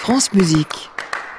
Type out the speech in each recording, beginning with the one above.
France Musique.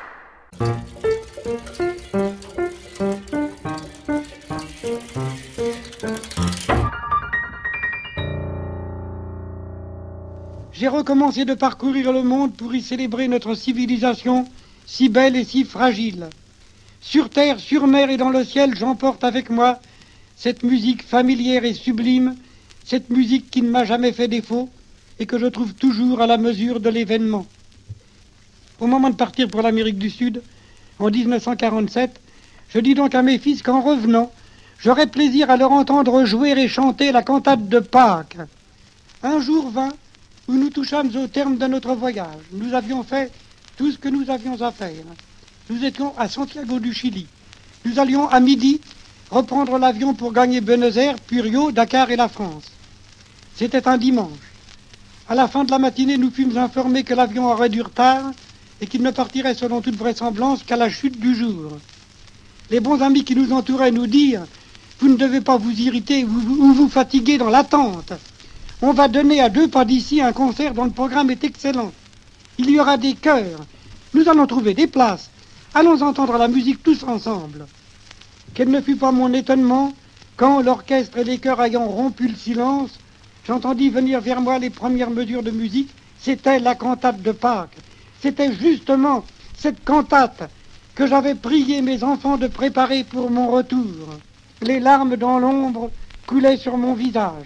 J'ai recommencé de parcourir le monde pour y célébrer notre civilisation si belle et si fragile. Sur terre, sur mer et dans le ciel, j'emporte avec moi cette musique familière et sublime, cette musique qui ne m'a jamais fait défaut et que je trouve toujours à la mesure de l'événement. Au moment de partir pour l'Amérique du Sud, en 1947, je dis donc à mes fils qu'en revenant, j'aurais plaisir à leur entendre jouer et chanter la cantate de Pâques. Un jour vint où nous touchâmes au terme de notre voyage. Nous avions fait tout ce que nous avions à faire. Nous étions à Santiago du Chili. Nous allions à midi reprendre l'avion pour gagner Buenos Aires, puis Rio, Dakar et la France. C'était un dimanche. À la fin de la matinée, nous fûmes informés que l'avion aurait du retard et qu'il ne partirait selon toute vraisemblance qu'à la chute du jour. Les bons amis qui nous entouraient nous dirent « Vous ne devez pas vous irriter ou vous fatiguer dans l'attente. On va donner à 2 pas d'ici un concert dont le programme est excellent. Il y aura des chœurs. Nous allons trouver des places. Allons entendre la musique tous ensemble. » Quel ne fut pas mon étonnement quand, l'orchestre et les chœurs ayant rompu le silence, j'entendis venir vers moi les premières mesures de musique. C'était la cantate de Pâques. C'était justement cette cantate que j'avais prié mes enfants de préparer pour mon retour. Les larmes dans l'ombre coulaient sur mon visage.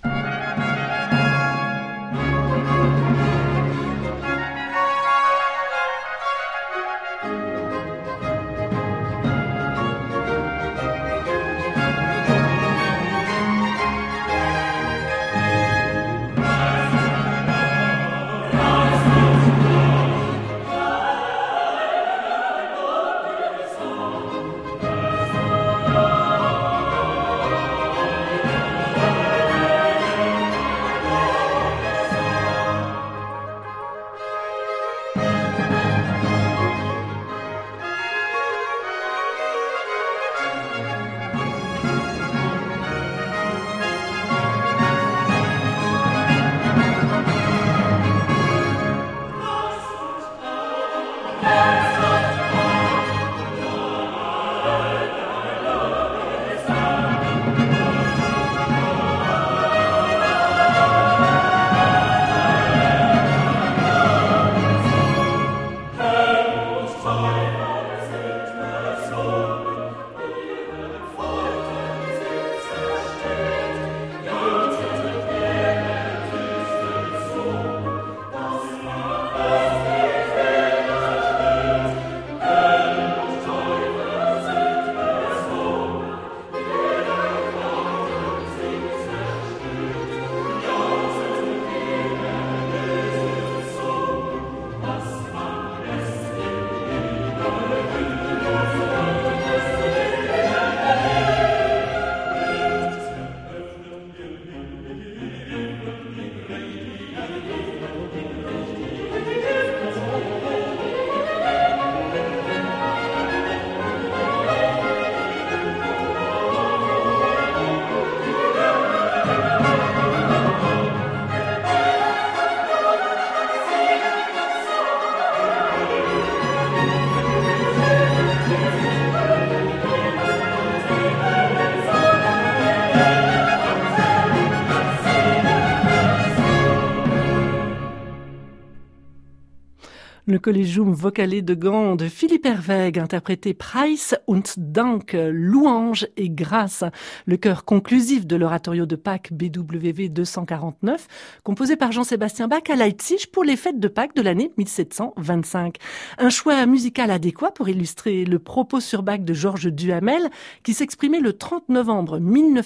Le Collegium Vocale de Gand de Philippe Herweg interprétait Preis und Dank, louange et grâce, le chœur conclusif de l'oratorio de Pâques BWV 249, composé par Jean-Sébastien Bach à Leipzig pour les fêtes de Pâques de l'année 1725. Un choix musical adéquat pour illustrer le propos sur Bach de Georges Duhamel, qui s'exprimait le 30 novembre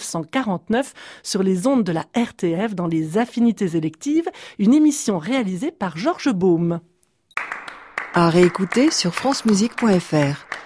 1949 sur les ondes de la RTF dans les Affinités électives, une émission réalisée par Georges Baume. À réécouter sur francemusique.fr.